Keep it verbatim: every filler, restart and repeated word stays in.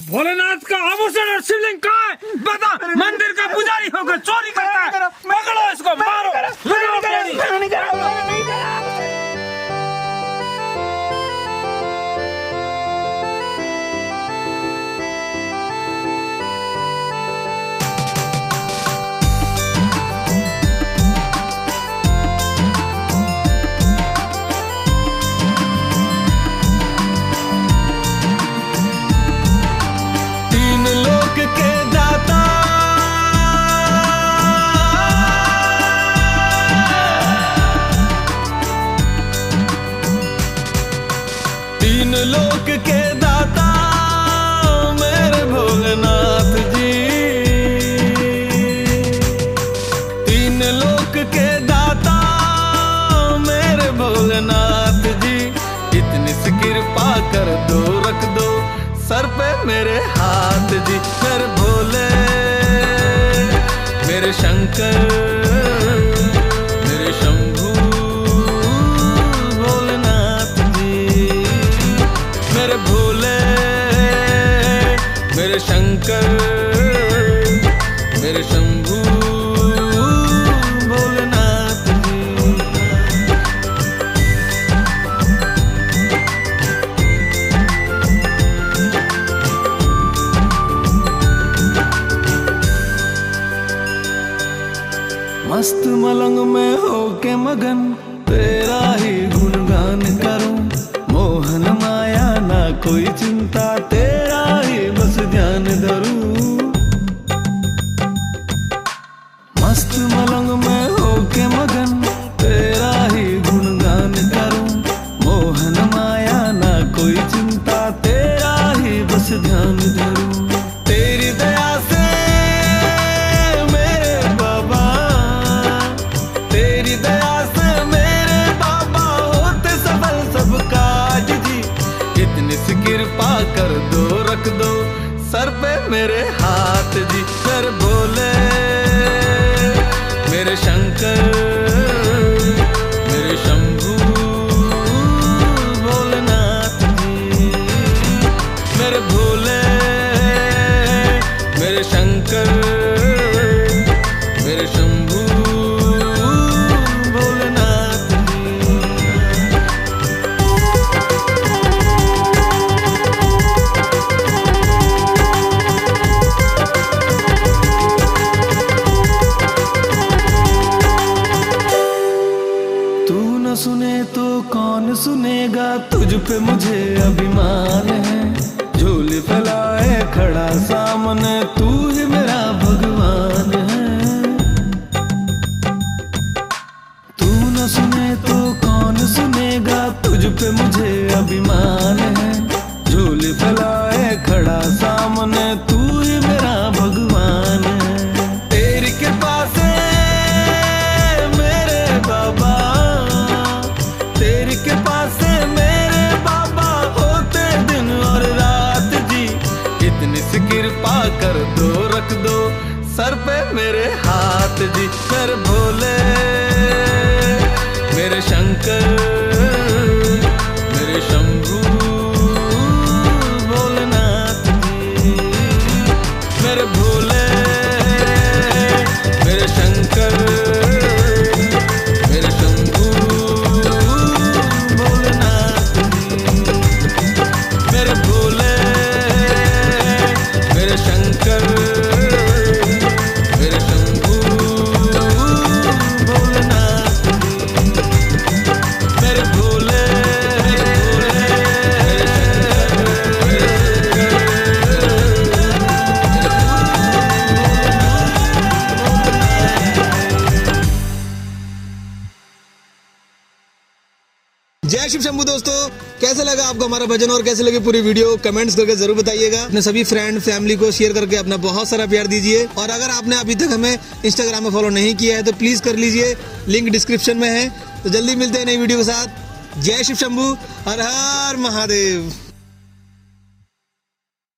भोलेनाथ का आभूषण और शिवलिंग कहाँ है? बता। मंदिर का पुजारी होकर चोरी करता है। पकड़ो इसको, मारो। तीन लोक के दाता मेरे भोलेनाथ जी, तीन लोक के दाता मेरे भोलेनाथ जी, इतनी सी कृपा कर दो, रख दो सर पे मेरे हाथ जी। मेरे भोले मेरे शंकर मेरे शंभू भोलेनाथ जी, मेरे भोले मेरे शंकर मेरे शंभू भोलेनाथ जी। मस्त मलंग में होके मगन तेरा ही गुणगान करूं, मोहन माया ना कोई चिंता तेरा ही बस ध्यान धरूं। मस्त मलंग में होके मगन तेरा ही गुणगान करूं, मोहन माया ना कोई चिंता तेरा ही बस ध्यान धरूं। तेरी दया से मेरे बाबा, तेरी दया से मेरे बाबा होते सफल सब काज जी, इतनी सी कृपा कर दो, रख दो सर पे मेरे हाथ जी। मेरे भोले मेरे शंकर मेरे शंभू भोलेनाथ जी, मेरे भोले मेरे शंकर मेरे शंभू भोलेनाथ जी। तू न सुने तो कौन सुनेगा, तुझ पे मुझे अभिमान है, झोली फैलाए खड़ा सामने तू ही मेरा भगवान है। तू न सुने तो कौन सुनेगा, तुझ पे मुझे अभिमान है, झोली फैलाए खड़ा सामने तू ही मेरा भगवान है। तेरी कृपा से मेरे बाबा, तेरी कृपा से मेरे बाबा होते दिन और रात जी, इतनी सी कृपा कर दो, रख दो सर पे मेरे हाथ जी। मेरे भोले मेरे शंकर मेरे शंभू भोलेनाथ जी, मेरे भोले मेरे शंकर मेरे शंभू भोलेनाथ जी, मेरे भोले मेरे शंकर मेरे शंभू भोलेनाथ जी, मेरे भोले जय शिव शंभू। दोस्तों कैसे लगा आपको हमारा भजन और कैसे लगे पूरी वीडियो, कमेंट्स करके जरूर बताइएगा। अपने सभी फ्रेंड फैमिली को शेयर करके अपना बहुत सारा प्यार दीजिए, और अगर आपने अभी तक हमें इंस्टाग्राम में फॉलो नहीं किया है तो प्लीज कर लीजिए, लिंक डिस्क्रिप्शन में है। तो जल्दी मिलते हैं नई वीडियो के साथ। जय शिव शंभू, हर हर महादेव।